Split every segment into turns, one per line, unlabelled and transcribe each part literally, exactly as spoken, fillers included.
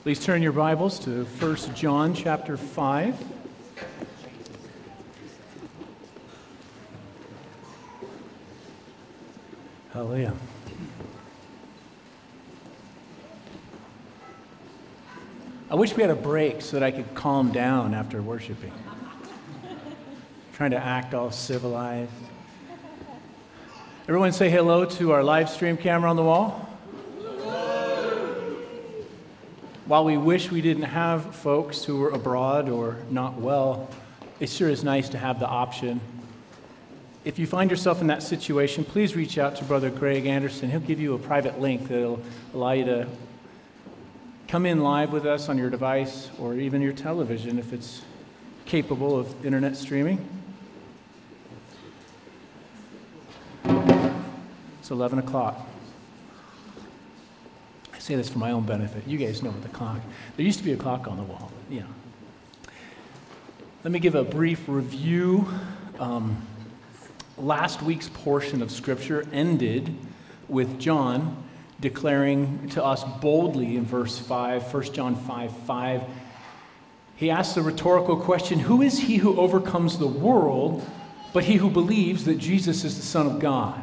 Please turn your Bibles to First John chapter five. Hallelujah. I wish we had a break so that I could calm down after worshiping. Trying to act all civilized. Everyone say hello to our live stream camera on the wall. While we wish we didn't have folks who were abroad or not well, it sure is nice to have the option. If you find yourself in that situation, please reach out to Brother Greg Anderson. He'll give you a private link that'll allow you to come in live with us on your device or even your television if it's capable of internet streaming. It's eleven o'clock. I say this for my own benefit. You guys know what the clock. There used to be a clock on the wall, but you know. Let me give a brief review. Um, last week's portion of Scripture ended with John declaring to us boldly in verse five, First John five five. He asks the rhetorical question, who is he who overcomes the world but he who believes that Jesus is the Son of God?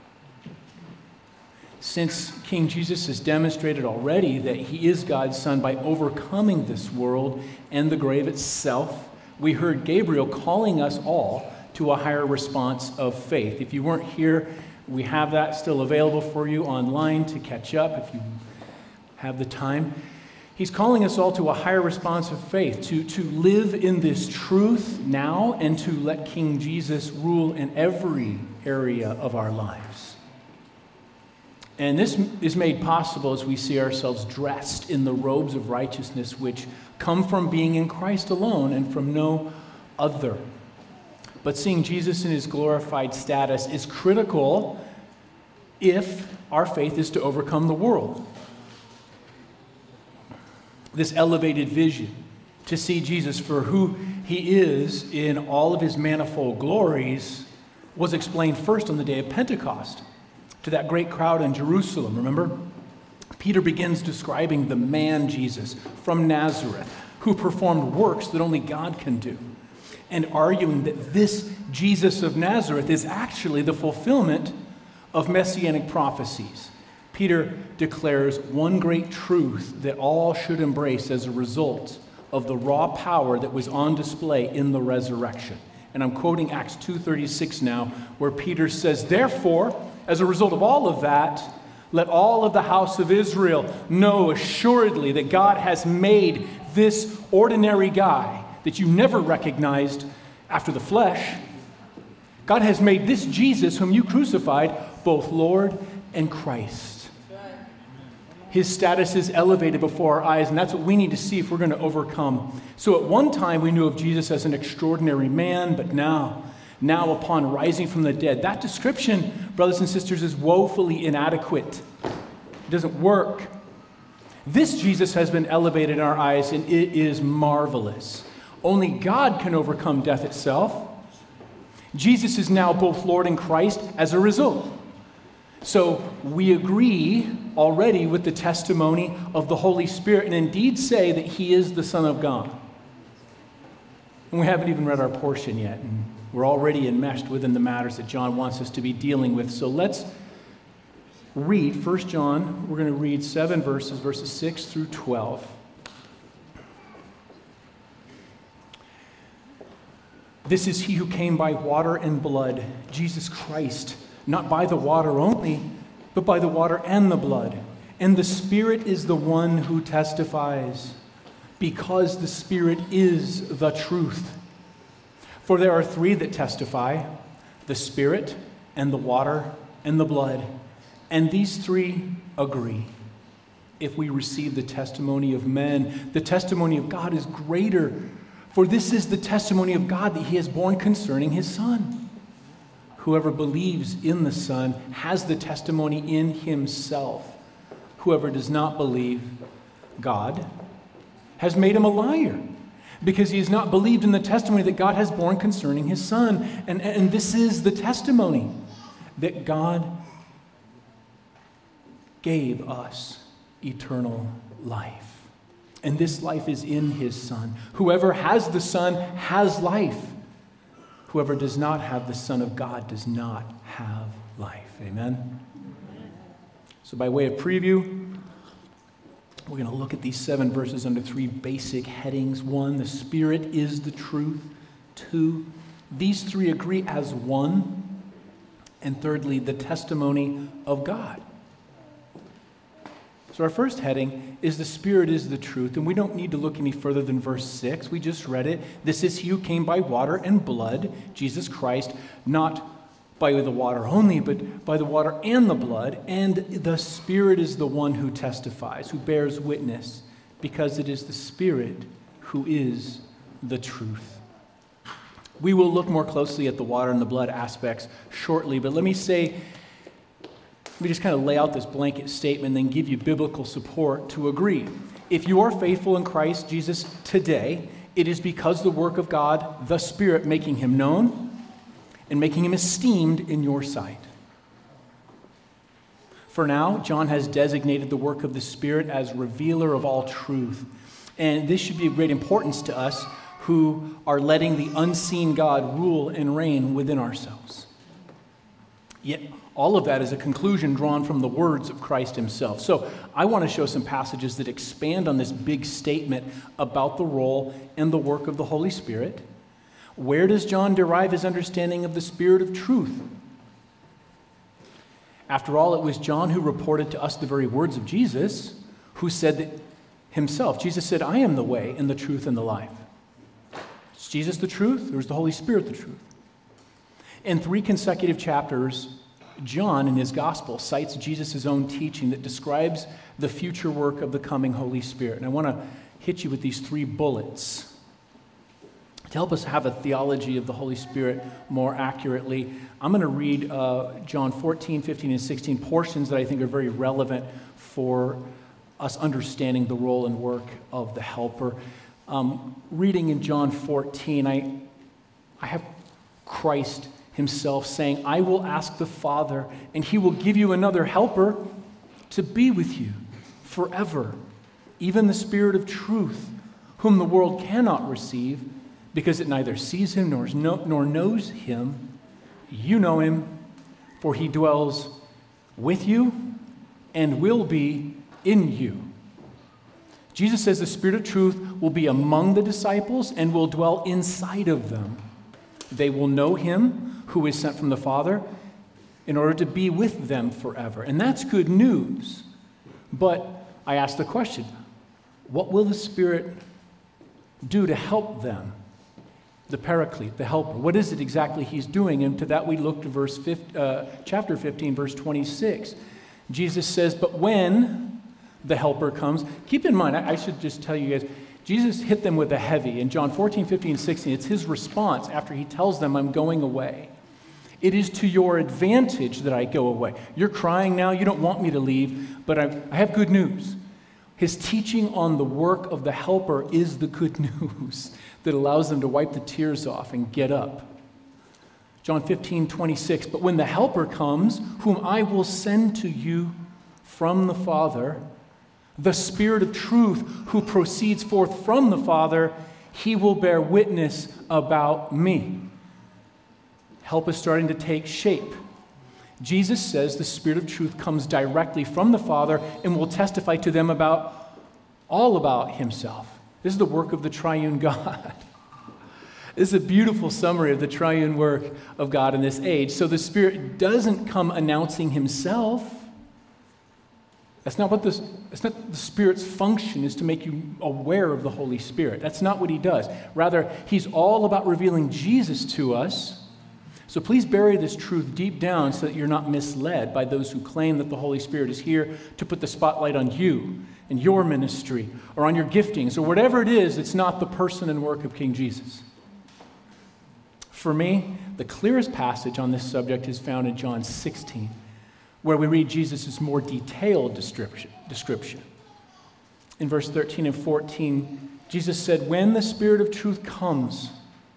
Since King Jesus has demonstrated already that he is God's Son by overcoming this world and the grave itself, we heard Gabriel calling us all to a higher response of faith. If you weren't here, we have that still available for you online to catch up if you have the time. He's calling us all to a higher response of faith, to, to live in this truth now and to let King Jesus rule in every area of our lives. And this is made possible as we see ourselves dressed in the robes of righteousness which come from being in Christ alone and from no other. But seeing Jesus in his glorified status is critical if our faith is to overcome the world. This elevated vision to see Jesus for who he is in all of his manifold glories was explained first on the day of Pentecost to that great crowd in Jerusalem. Remember? Peter begins describing the man Jesus from Nazareth who performed works that only God can do, and arguing that this Jesus of Nazareth is actually the fulfillment of messianic prophecies. Peter declares one great truth that all should embrace as a result of the raw power that was on display in the resurrection. And I'm quoting Acts two thirty-six now, where Peter says, therefore, as a result of all of that, let all of the house of Israel know assuredly that God has made this ordinary guy that you never recognized after the flesh. God has made this Jesus whom you crucified both Lord and Christ. His status is elevated before our eyes, and that's what we need to see if we're going to overcome. So at one time we knew of Jesus as an extraordinary man, but now, now upon rising from the dead, that description, brothers and sisters, is woefully inadequate. It doesn't work. This Jesus has been elevated in our eyes, and it is marvelous. Only God can overcome death itself. Jesus is now both Lord and Christ as a result. So we agree already with the testimony of the Holy Spirit and indeed say that he is the Son of God. And we haven't even read our portion yet, and we're already enmeshed within the matters that John wants us to be dealing with. So let's read First John. We're going to read seven verses, verses six through twelve. This is he who came by water and blood, Jesus Christ, not by the water only, but by the water and the blood. And the Spirit is the one who testifies, because the Spirit is the truth. For there are three that testify, the Spirit and the water and the blood. And these three agree. If we receive the testimony of men, the testimony of God is greater. For this is the testimony of God that he has borne concerning his Son. Whoever believes in the Son has the testimony in himself. Whoever does not believe God has made him a liar, because he has not believed in the testimony that God has borne concerning his Son. And, and this is the testimony, that God gave us eternal life. And this life is in his Son. Whoever has the Son has life. Whoever does not have the Son of God does not have life. Amen? So by way of preview, we're going to look at these seven verses under three basic headings. One, the Spirit is the truth. Two, these three agree as one. And thirdly, the testimony of God. So our first heading is the Spirit is the truth, and we don't need to look any further than verse six. We just read it. This is he who came by water and blood, Jesus Christ, not by the water only, but by the water and the blood. And the Spirit is the one who testifies, who bears witness, because it is the Spirit who is the truth. We will look more closely at the water and the blood aspects shortly, but let me say, let me just kind of lay out this blanket statement and then give you biblical support to agree. If you are faithful in Christ Jesus today, it is because the work of God, the Spirit, making him known and making him esteemed in your sight. For now, John has designated the work of the Spirit as revealer of all truth. And this should be of great importance to us who are letting the unseen God rule and reign within ourselves. Yet, all of that is a conclusion drawn from the words of Christ himself. So I want to show some passages that expand on this big statement about the role and the work of the Holy Spirit. Where does John derive his understanding of the Spirit of truth? After all, it was John who reported to us the very words of Jesus, who said that himself, Jesus said, I am the way and the truth and the life. Is Jesus the truth, or is the Holy Spirit the truth? In three consecutive chapters, John, in his gospel, cites Jesus' own teaching that describes the future work of the coming Holy Spirit. And I want to hit you with these three bullets to help us have a theology of the Holy Spirit more accurately. I'm going to read uh, John fourteen, fifteen, and sixteen, portions that I think are very relevant for us understanding the role and work of the Helper. Um, reading in John fourteen, I, I have Christ himself saying, I will ask the Father, and he will give you another helper to be with you forever, even the Spirit of truth, whom the world cannot receive, because it neither sees him nor, nor knows him. You know him, for he dwells with you and will be in you. Jesus says the Spirit of truth will be among the disciples and will dwell inside of them. They will know him who is sent from the Father in order to be with them forever. And that's good news. But I ask the question, what will the Spirit do to help them? The Paraclete, the helper. What is it exactly he's doing? And to that we look to verse fifteen, uh, chapter fifteen, verse twenty-six. Jesus says, but when the helper comes, keep in mind, I, I should just tell you guys, Jesus hit them with a heavy. In John fourteen, fifteen, sixteen, it's his response after he tells them, I'm going away. It is to your advantage that I go away. You're crying now, you don't want me to leave, but I, I have good news. His teaching on the work of the helper is the good news that allows them to wipe the tears off and get up. John fifteen, twenty-six, but when the helper comes, whom I will send to you from the Father, the Spirit of truth who proceeds forth from the Father, he will bear witness about me. Help is starting to take shape. Jesus says the Spirit of truth comes directly from the Father and will testify to them about all about himself. This is the work of the triune God. This is a beautiful summary of the triune work of God in this age. So the Spirit doesn't come announcing himself. That's not what this, that's not the Spirit's function, is to make you aware of the Holy Spirit. That's not what he does. Rather, he's all about revealing Jesus to us. So please bury this truth deep down so that you're not misled by those who claim that the Holy Spirit is here to put the spotlight on you and your ministry or on your giftings or whatever it is. It's not the person and work of King Jesus. For me, the clearest passage on this subject is found in John sixteen, where we read Jesus' more detailed description. description. In verse thirteen and fourteen, Jesus said, when the Spirit of truth comes,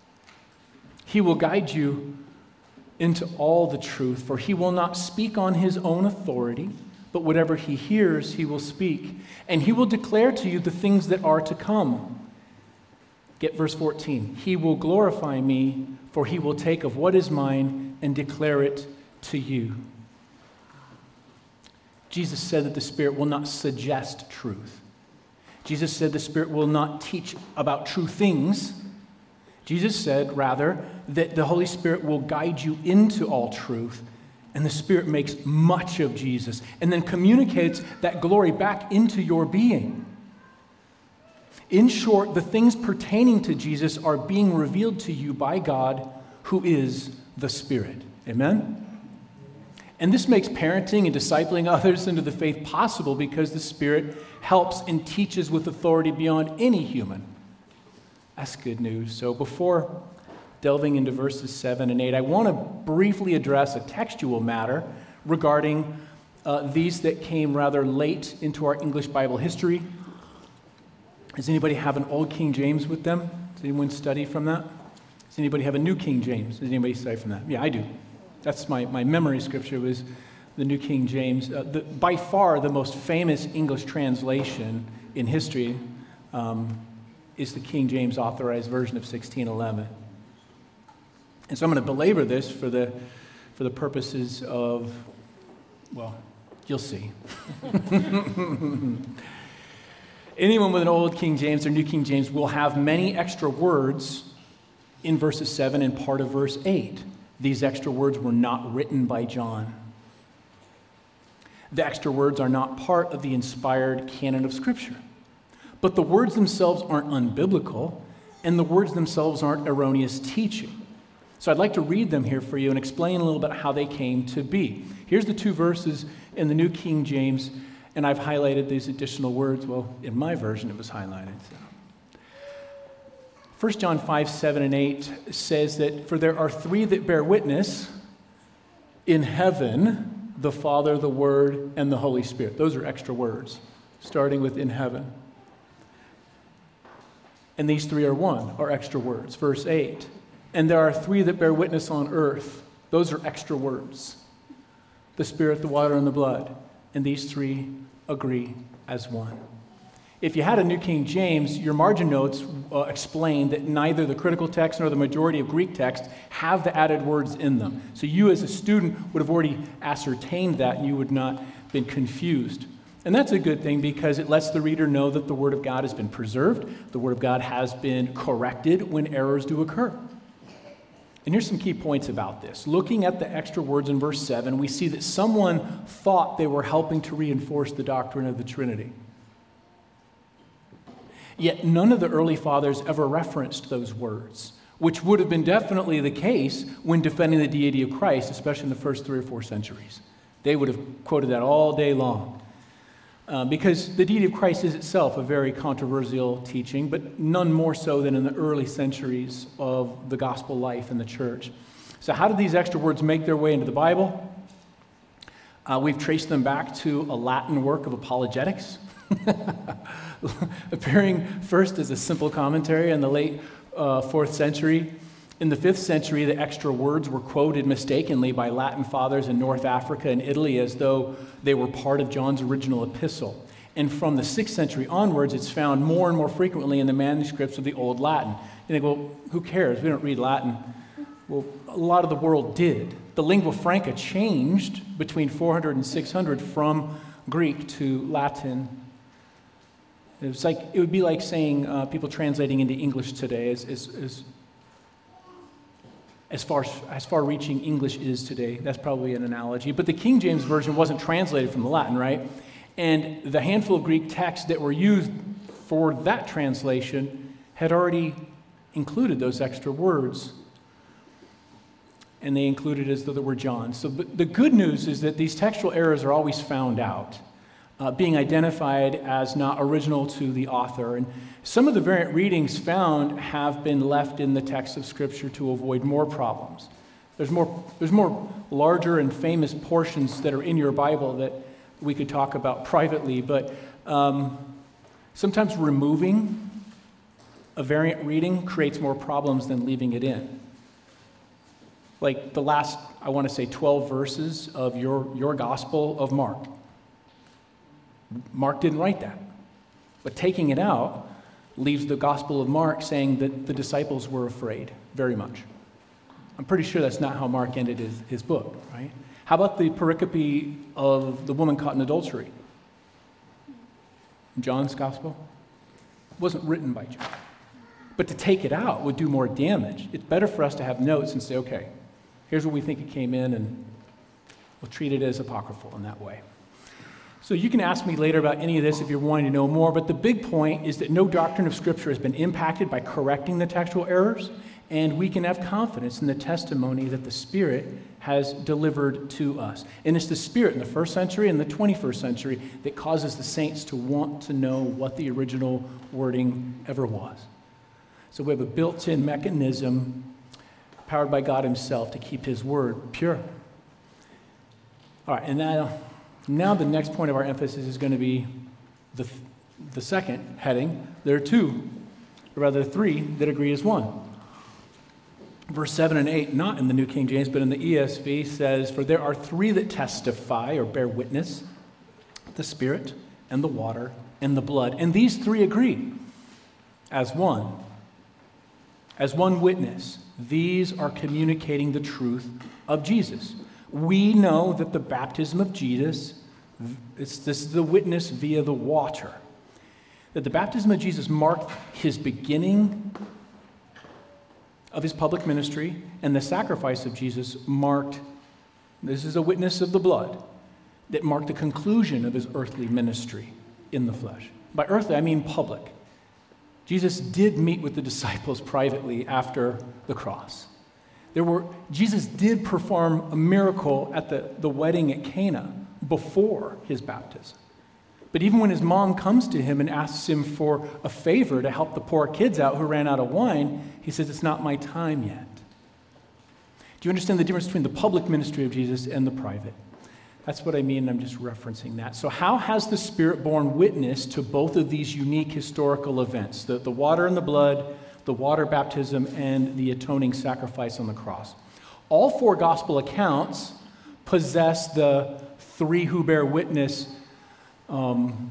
he will guide you into all the truth, for he will not speak on his own authority, but whatever he hears, he will speak, and he will declare to you the things that are to come. Get verse fourteen. He will glorify me, for he will take of what is mine and declare it to you. Jesus said that the Spirit will not suggest truth. Jesus said the Spirit will not teach about true things. Jesus said, rather, that the Holy Spirit will guide you into all truth, and the Spirit makes much of Jesus and then communicates that glory back into your being. In short, the things pertaining to Jesus are being revealed to you by God, who is the Spirit. Amen? And this makes parenting and discipling others into the faith possible because the Spirit helps and teaches with authority beyond any human. That's good news. So before delving into verses seven and eight, I want to briefly address a textual matter regarding uh, these that came rather late into our English Bible history. Does anybody have an Old King James with them? Does anyone study from that? Does anybody have a New King James? Does anybody study from that? Yeah, I do. That's my, my memory scripture was the New King James. Uh, the, by far the most famous English translation in history um, is the King James Authorized Version of sixteen eleven. And so I'm going to belabor this for the, for the purposes of, well, you'll see. Anyone with an Old King James or New King James will have many extra words in verses seven and part of verse eight. These extra words were not written by John. The extra words are not part of the inspired canon of Scripture. But the words themselves aren't unbiblical, and the words themselves aren't erroneous teaching. So I'd like to read them here for you and explain a little bit how they came to be. Here's the two verses in the New King James, and I've highlighted these additional words. Well, in my version it was highlighted. So. First John five, seven, and eight says that, for there are three that bear witness in heaven, the Father, the Word, and the Holy Spirit. Those are extra words, starting with in heaven. And these three are one, are extra words. Verse eight, and there are three that bear witness on earth. Those are extra words. The Spirit, the water, and the blood. And these three agree as one. If you had a New King James, your margin notes uh, explain that neither the critical text nor the majority of Greek text have the added words in them. So you as a student would have already ascertained that, and you would not have been confused. And that's a good thing because it lets the reader know that the Word of God has been preserved, the Word of God has been corrected when errors do occur. And here's some key points about this. Looking at the extra words in verse seven, we see that someone thought they were helping to reinforce the doctrine of the Trinity. Yet none of the early fathers ever referenced those words, which would have been definitely the case when defending the deity of Christ, especially in the first three or four centuries. They would have quoted that all day long. Uh, because the deity of Christ is itself a very controversial teaching, but none more so than in the early centuries of the gospel life in the church. So how did these extra words make their way into the Bible? Uh, we've traced them back to a Latin work of apologetics, appearing first as a simple commentary in the late uh, fourth century. In the fifth century, the extra words were quoted mistakenly by Latin fathers in North Africa and Italy as though they were part of John's original epistle. And from the sixth century onwards, it's found more and more frequently in the manuscripts of the Old Latin. You think, well, who cares? We don't read Latin. Well, a lot of the world did. The lingua franca changed between four hundred and six hundred from Greek to Latin. It was like it would be like saying uh, people translating into English today as as, as As far as far-reaching English is today. That's probably an analogy. But the King James Version wasn't translated from the Latin, right? And the handful of Greek texts that were used for that translation had already included those extra words. And they included as though they were John. So the good news is that these textual errors are always found out, uh, being identified as not original to the author. And some of the variant readings found have been left in the text of Scripture to avoid more problems. There's more, there's more larger and famous portions that are in your Bible that we could talk about privately, but um, sometimes removing a variant reading creates more problems than leaving it in. Like the last, I want to say, twelve verses of your, your Gospel of Mark. Mark didn't write that. But taking it out leaves the Gospel of Mark saying that the disciples were afraid very much. I'm pretty sure that's not how Mark ended his, his book, right? How about the pericope of the woman caught in adultery? John's Gospel? It wasn't written by John. But to take it out would do more damage. It's better for us to have notes and say, okay, here's where we think it came in, and we'll treat it as apocryphal in that way. So you can ask me later about any of this if you're wanting to know more, but the big point is that no doctrine of Scripture has been impacted by correcting the textual errors, and we can have confidence in the testimony that the Spirit has delivered to us. And it's the Spirit in the first century and the twenty-first century that causes the saints to want to know what the original wording ever was. So we have a built-in mechanism powered by God himself to keep his word pure. All right, and now, now the next point of our emphasis is going to be the, the second heading. There are two, or rather three, that agree as one. Verse seven and eight, not in the New King James, but in the E S V, says, "For there are three that testify or bear witness, the Spirit and the water and the blood. And these three agree as one." As one witness, these are communicating the truth of Jesus. We know that the baptism of Jesus, it's, this is the witness via the water. That the baptism of Jesus marked his beginning of his public ministry, and the sacrifice of Jesus marked, this is a witness of the blood, that marked the conclusion of his earthly ministry in the flesh. By earthly, I mean public. Jesus did meet with the disciples privately after the cross. There were, Jesus did perform a miracle at the, the wedding at Cana before his baptism. But even when his mom comes to him and asks him for a favor to help the poor kids out who ran out of wine, he says, "It's not my time yet." Do you understand the difference between the public ministry of Jesus and the private? That's what I mean, and I'm just referencing that. So how has the Spirit borne witness to both of these unique historical events, the, the water and the blood, the water baptism, and the atoning sacrifice on the cross? All four gospel accounts possess the three who bear witness, um,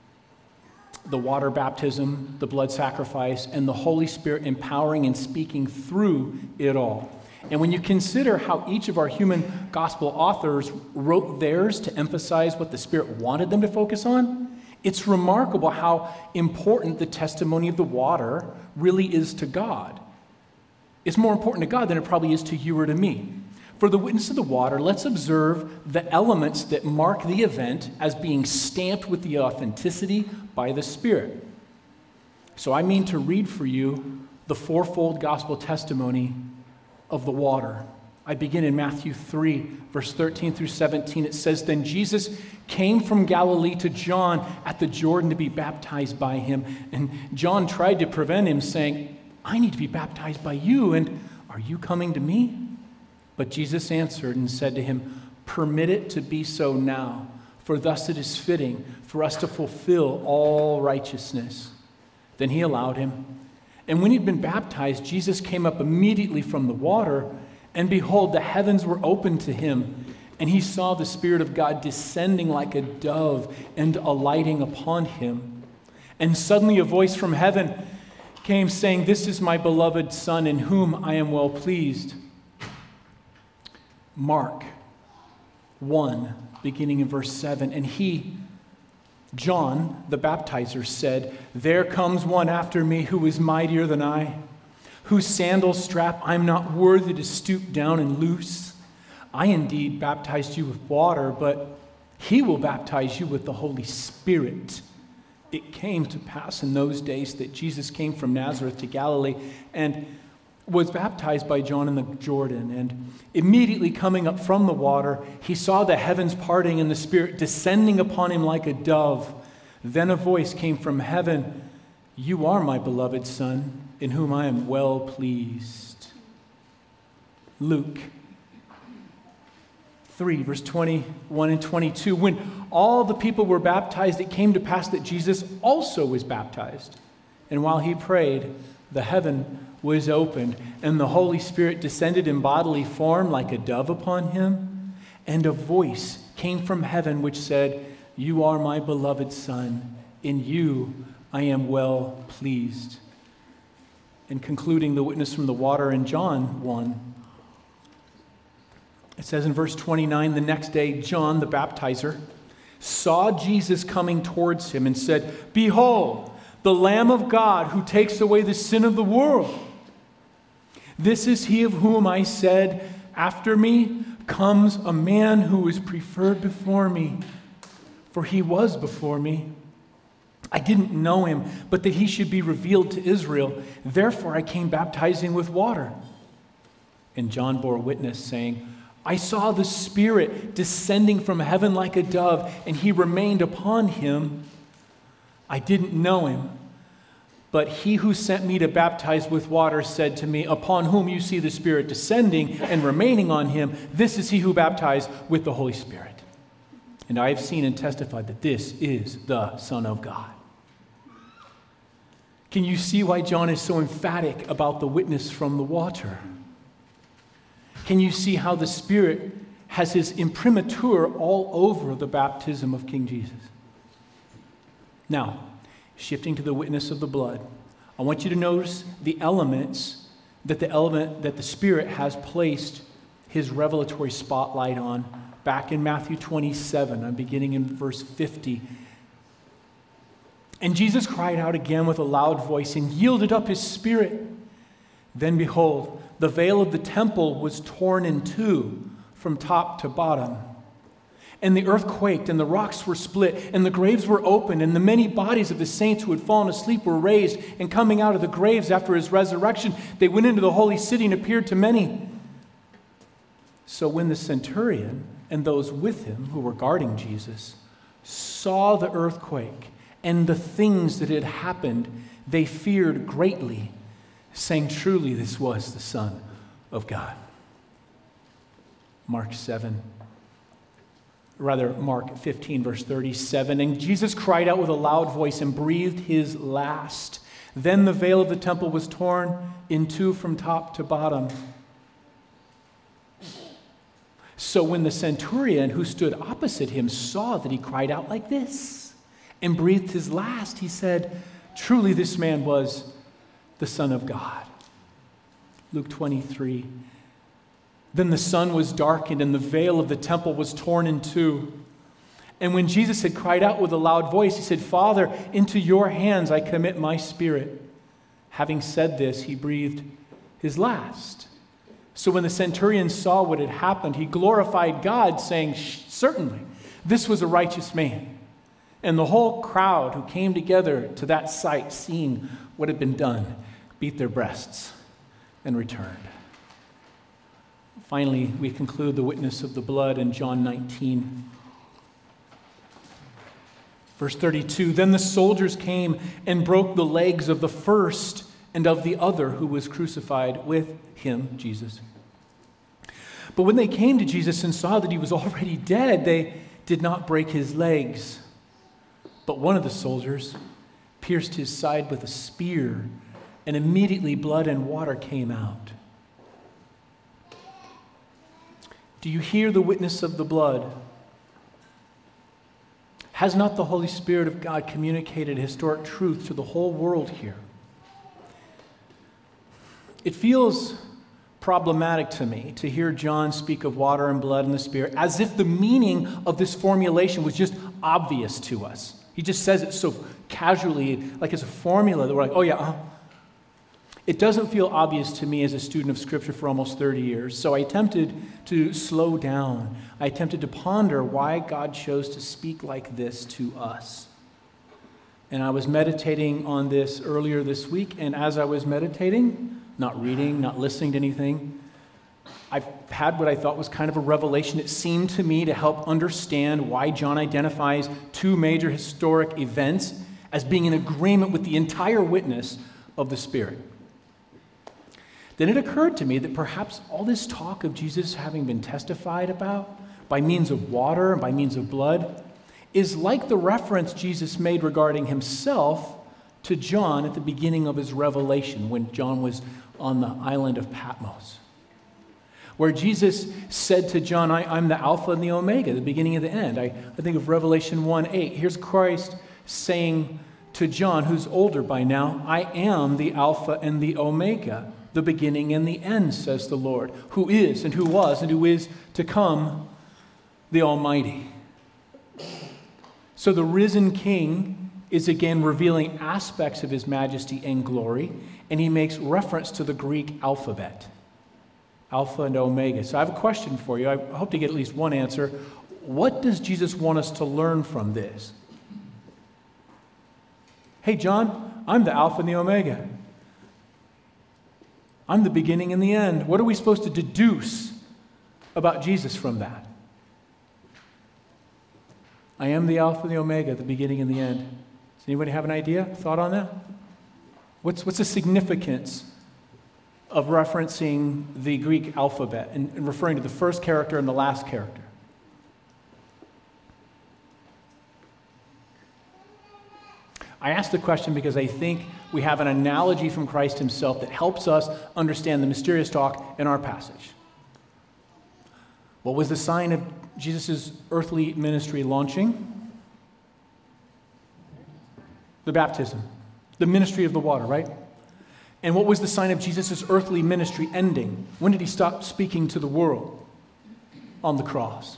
the water baptism, the blood sacrifice, and the Holy Spirit empowering and speaking through it all. And when you consider how each of our human gospel authors wrote theirs to emphasize what the Spirit wanted them to focus on, it's remarkable how important the testimony of the water really is to God. It's more important to God than it probably is to you or to me. For the witness of the water, let's observe the elements that mark the event as being stamped with the authenticity by the Spirit. So I mean to read for you the fourfold gospel testimony of the water. I begin in Matthew three, verse thirteen through seventeen. It says, "Then Jesus came from Galilee to John at the Jordan to be baptized by him. And John tried to prevent him, saying, 'I need to be baptized by you, and are you coming to me?' But Jesus answered and said to him, 'Permit it to be so now, for thus it is fitting for us to fulfill all righteousness.' Then he allowed him. And when he'd been baptized, Jesus came up immediately from the water, and behold, the heavens were opened to him, and he saw the Spirit of God descending like a dove and alighting upon him. And suddenly a voice from heaven came saying, 'This is my beloved Son, in whom I am well pleased.'" Mark one, beginning in verse seven, "And he, John, the baptizer, said, 'There comes one after me who is mightier than I, whose sandal strap I'm not worthy to stoop down and loose. I indeed baptized you with water, but he will baptize you with the Holy Spirit.' It came to pass in those days that Jesus came from Nazareth to Galilee and was baptized by John in the Jordan. And immediately coming up from the water, he saw the heavens parting and the Spirit descending upon him like a dove. Then a voice came from heaven, 'You are my beloved Son, in whom I am well pleased.'" Luke three, verse twenty-one and twenty-two. "When all the people were baptized, it came to pass that Jesus also was baptized. And while he prayed, the heaven was opened, and the Holy Spirit descended in bodily form like a dove upon him. And a voice came from heaven which said, You are my beloved Son. In you I am well pleased. And concluding the witness from the water in John one, it says in verse twenty-nine, the next day John the baptizer saw Jesus coming towards him and said, Behold, the Lamb of God who takes away the sin of the world. This is he of whom I said, after me comes a man who is preferred before me, for he was before me. I didn't know him, but that he should be revealed to Israel. Therefore I came baptizing with water. And John bore witness, saying, I saw the Spirit descending from heaven like a dove, and he remained upon him. I didn't know him, but he who sent me to baptize with water said to me, Upon whom you see the Spirit descending and remaining on him, this is he who baptized with the Holy Spirit. And I have seen and testified that this is the Son of God. Can you see why John is so emphatic about the witness from the water? Can you see how the Spirit has his imprimatur all over the baptism of King Jesus? Now, shifting to the witness of the blood, I want you to notice the elements that the element that the Spirit has placed his revelatory spotlight on. Back in Matthew twenty-seven, I'm beginning in verse fifty. And Jesus cried out again with a loud voice and yielded up his spirit. Then behold, the veil of the temple was torn in two from top to bottom. And the earth quaked, and the rocks were split, and the graves were opened, and the many bodies of the saints who had fallen asleep were raised. And coming out of the graves after his resurrection, they went into the holy city and appeared to many. So when the centurion and those with him who were guarding Jesus saw the earthquake and the things that had happened, they feared greatly, saying, Truly this was the Son of God. Mark seven. Rather, Mark fifteen, verse thirty-seven. And Jesus cried out with a loud voice and breathed his last. Then the veil of the temple was torn in two from top to bottom. So when the centurion who stood opposite him saw that he cried out like this and breathed his last, he said, Truly this man was the Son of God. Luke twenty-three. Then the sun was darkened and the veil of the temple was torn in two. And when Jesus had cried out with a loud voice, he said, Father, into your hands I commit my spirit. Having said this, he breathed his last. So when the centurion saw what had happened, he glorified God, saying, Certainly, this was a righteous man. And the whole crowd who came together to that sight, seeing what had been done, beat their breasts and returned. Finally, we conclude the witness of the blood in John nineteen. Verse thirty-two, Then the soldiers came and broke the legs of the first and of the other who was crucified with him, Jesus. But when they came to Jesus and saw that he was already dead, they did not break his legs. But one of the soldiers pierced his side with a spear, and immediately blood and water came out. Do you hear the witness of the blood? Has not the Holy Spirit of God communicated historic truth to the whole world here? It feels problematic to me to hear John speak of water and blood and the Spirit as if the meaning of this formulation was just obvious to us. He just says it so casually, like it's a formula that we're like, oh yeah, uh-huh. It doesn't feel obvious to me as a student of Scripture for almost thirty years, so I attempted to slow down. I attempted to ponder why God chose to speak like this to us. And I was meditating on this earlier this week, and as I was meditating, not reading, not listening to anything, I've had what I thought was kind of a revelation. It seemed to me to help understand why John identifies two major historic events as being in agreement with the entire witness of the Spirit. Then it occurred to me that perhaps all this talk of Jesus having been testified about by means of water and by means of blood is like the reference Jesus made regarding himself to John at the beginning of his revelation when John was on the island of Patmos. where Jesus said to John, I, I'm the Alpha and the Omega, the beginning and the end. I, I think of Revelation one eight. Here's Christ saying to John, who's older by now, I am the Alpha and the Omega, the beginning and the end, says the Lord, who is and who was and who is to come, the Almighty. So the risen King is again revealing aspects of his majesty and glory, and he makes reference to the Greek alphabet, Alpha and Omega. So I have a question for you. I hope to get at least one answer. What does Jesus want us to learn from this? Hey, John, I'm the Alpha and the Omega. I'm the beginning and the end. What are we supposed to deduce about Jesus from that? I am the Alpha and the Omega, the beginning and the end. Does anybody have an idea, thought on that? What's, what's the significance of referencing the Greek alphabet and, and referring to the first character and the last character? I ask the question because I think we have an analogy from Christ himself that helps us understand the mysterious talk in our passage. What was the sign of Jesus' earthly ministry launching? The baptism, the ministry of the water, right? And what was the sign of Jesus' earthly ministry ending? When did he stop speaking to the world? On the cross.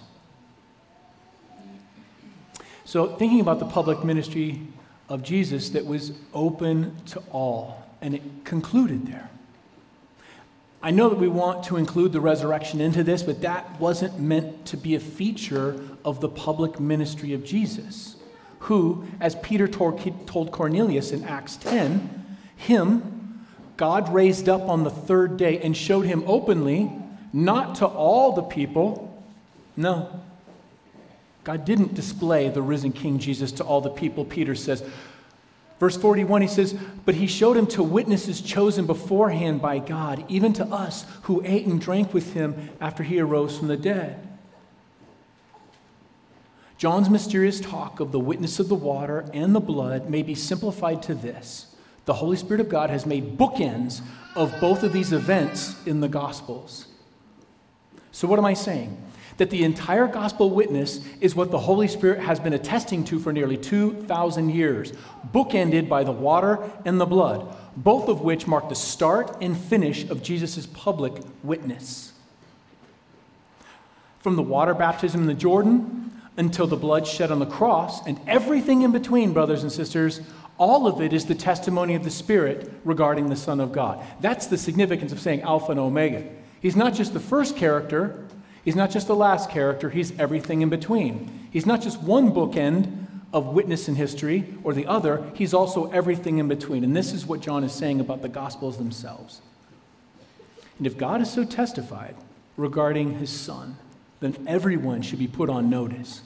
So thinking about the public ministry of Jesus that was open to all, and it concluded there. I know that we want to include the resurrection into this, but that wasn't meant to be a feature of the public ministry of Jesus, who, as Peter told Cornelius in Acts ten, him, God raised up on the third day and showed him openly, not to all the people. No. God didn't display the risen King Jesus to all the people, Peter says. Verse forty-one, he says, but he showed him to witnesses chosen beforehand by God, even to us who ate and drank with him after he arose from the dead. John's mysterious talk of the witness of the water and the blood may be simplified to this. The Holy Spirit of God has made bookends of both of these events in the Gospels. So what am I saying? That the entire gospel witness is what the Holy Spirit has been attesting to for nearly two thousand years, bookended by the water and the blood, both of which mark the start and finish of Jesus' public witness. From the water baptism in the Jordan until the blood shed on the cross, and everything in between, brothers and sisters, all of it is the testimony of the Spirit regarding the Son of God. That's the significance of saying Alpha and Omega. He's not just the first character. He's not just the last character, he's everything in between. He's not just one bookend of witness in history or the other, he's also everything in between. And this is what John is saying about the Gospels themselves. And if God is so testified regarding his Son, then everyone should be put on notice.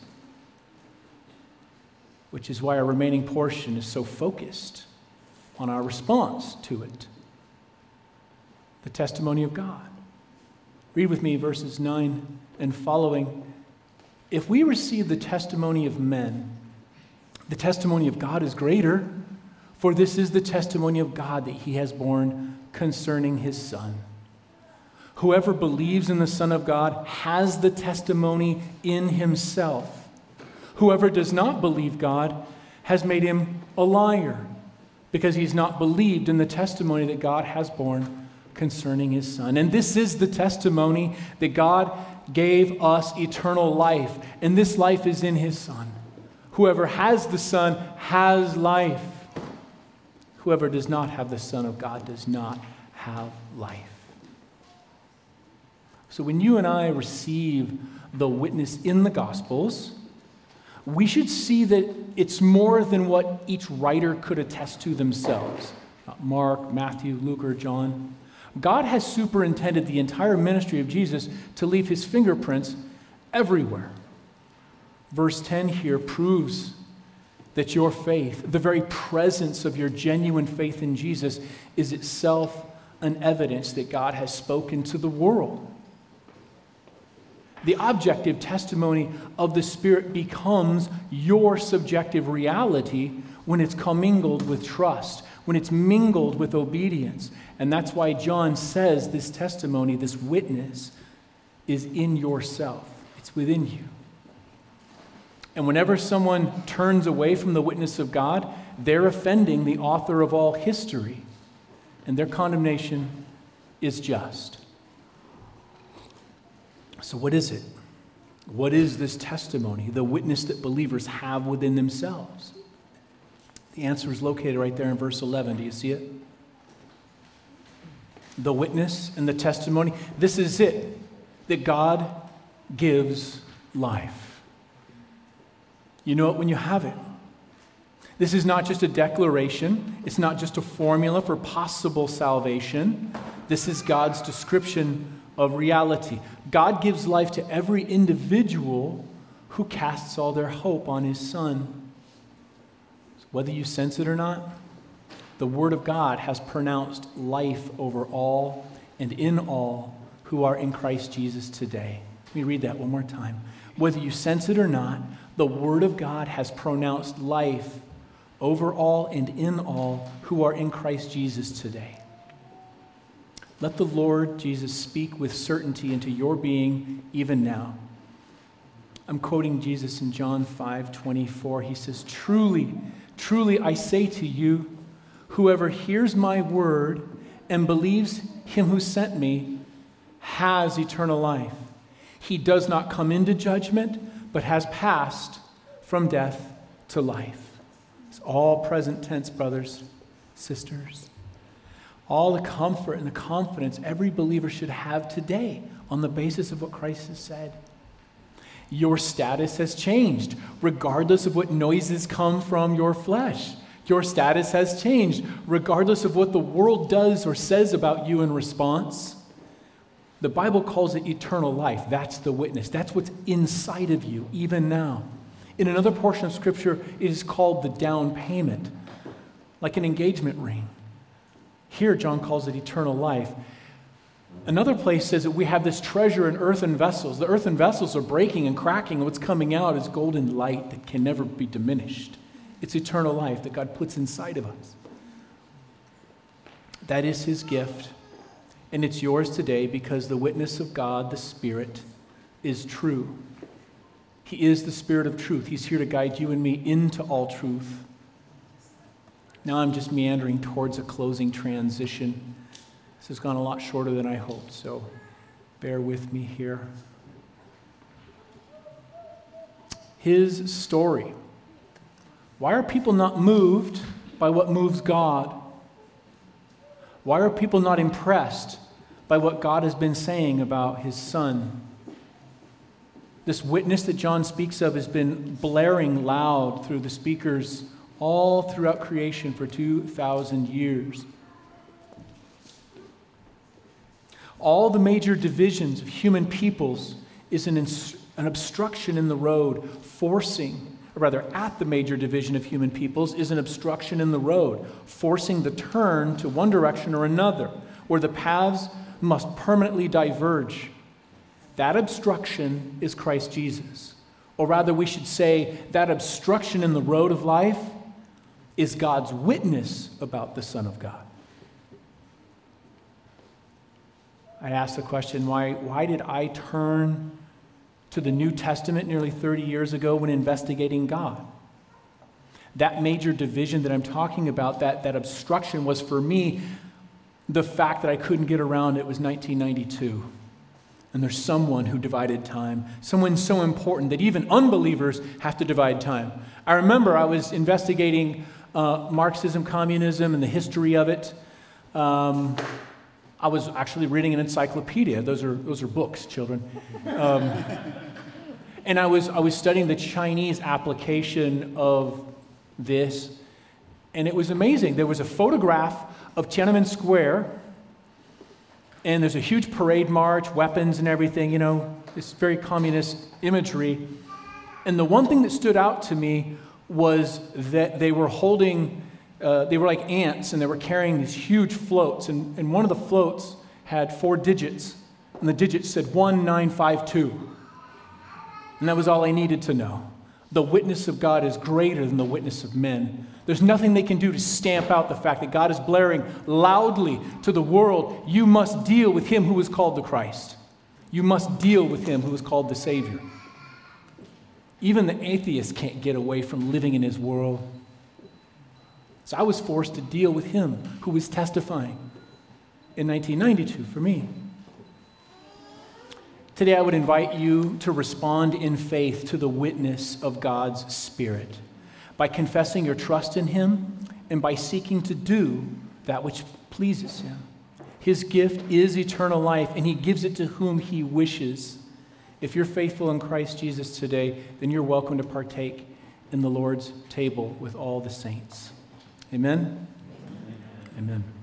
Which is why our remaining portion is so focused on our response to it. The testimony of God. Read with me verses nine and following. If we receive the testimony of men, the testimony of God is greater, for this is the testimony of God that he has borne concerning his Son. Whoever believes in the Son of God has the testimony in himself. Whoever does not believe God has made him a liar, because he's not believed in the testimony that God has borne concerning his Son. And this is the testimony that God gave us eternal life, and this life is in his Son. Whoever has the Son has life. Whoever does not have the Son of God does not have life. So when you and I receive the witness in the Gospels, we should see that it's more than what each writer could attest to themselves. Mark, Matthew, Luke, or John. God has superintended the entire ministry of Jesus to leave his fingerprints everywhere. Verse ten here proves that your faith, the very presence of your genuine faith in Jesus, is itself an evidence that God has spoken to the world. The objective testimony of the Spirit becomes your subjective reality when it's commingled with trust, when it's mingled with obedience. And that's why John says this testimony, this witness, is in yourself. It's within you. And whenever someone turns away from the witness of God, they're offending the author of all history, and their condemnation is just. So what is it? What is this testimony, the witness that believers have within themselves? The answer is located right there in verse eleven. Do you see it? The witness and the testimony. This is it, that God gives life. You know it when you have it. This is not just a declaration. It's not just a formula for possible salvation. This is God's description of reality. God gives life to every individual who casts all their hope on his Son. So whether you sense it or not, the Word of God has pronounced life over all and in all who are in Christ Jesus today. Let me read that one more time. Whether you sense it or not, the Word of God has pronounced life over all and in all who are in Christ Jesus today. Let the Lord Jesus speak with certainty into your being even now. I'm quoting Jesus in John five twenty-four. He says, "Truly, truly I say to you, whoever hears my word and believes him who sent me has eternal life. He does not come into judgment, but has passed from death to life." It's all present tense, brothers, sisters. All the comfort and the confidence every believer should have today on the basis of what Christ has said. Your status has changed, regardless of what noises come from your flesh. Your status has changed, regardless of what the world does or says about you in response. The Bible calls it eternal life. That's the witness. That's what's inside of you, even now. In another portion of Scripture, it is called the down payment, like an engagement ring. Here, John calls it eternal life. Another place says that we have this treasure in earthen vessels. The earthen vessels are breaking and cracking, and what's coming out is golden light that can never be diminished. It's eternal life that God puts inside of us. That is his gift, and it's yours today because the witness of God, the Spirit, is true. He is the Spirit of truth. He's here to guide you and me into all truth. Now I'm just meandering towards a closing transition. This has gone a lot shorter than I hoped, so bear with me here. His story. Why are people not moved by what moves God? Why are people not impressed by what God has been saying about his Son? This witness that John speaks of has been blaring loud through the speakers all throughout creation for two thousand years. All the major divisions of human peoples is an, ins- an obstruction in the road, forcing, or rather at the major division of human peoples is an obstruction in the road, forcing the turn to one direction or another, where the paths must permanently diverge. That obstruction is Christ Jesus. Or rather, we should say that obstruction in the road of life is God's witness about the Son of God. I asked the question, why, why did I turn to the New Testament nearly thirty years ago when investigating God? That major division that I'm talking about, that, that obstruction was for me the fact that I couldn't get around it was nineteen ninety-two. And there's someone who divided time, someone so important that even unbelievers have to divide time. I remember I was investigating uh, Marxism, communism, and the history of it. Um, I was actually reading an encyclopedia. Those are those are books, children. Um, and I was I was studying the Chinese application of this, and it was amazing. There was a photograph of Tiananmen Square, and there's a huge parade march, weapons and everything, you know, this very communist imagery. And the one thing that stood out to me was that they were holding, uh, they were like ants, and they were carrying these huge floats, and, and one of the floats had four digits, and the digits said one nine five two. And that was all I needed to know. The witness of God is greater than the witness of men. There's nothing they can do to stamp out the fact that God is blaring loudly to the world, you must deal with him who is called the Christ. You must deal with him who is called the Savior. Even the atheist can't get away from living in his world. So I was forced to deal with him who was testifying in nineteen ninety-two for me. Today I would invite you to respond in faith to the witness of God's Spirit by confessing your trust in him and by seeking to do that which pleases him. His gift is eternal life, and he gives it to whom he wishes. If you're faithful in Christ Jesus today, then you're welcome to partake in the Lord's table with all the saints. Amen? Amen. Amen.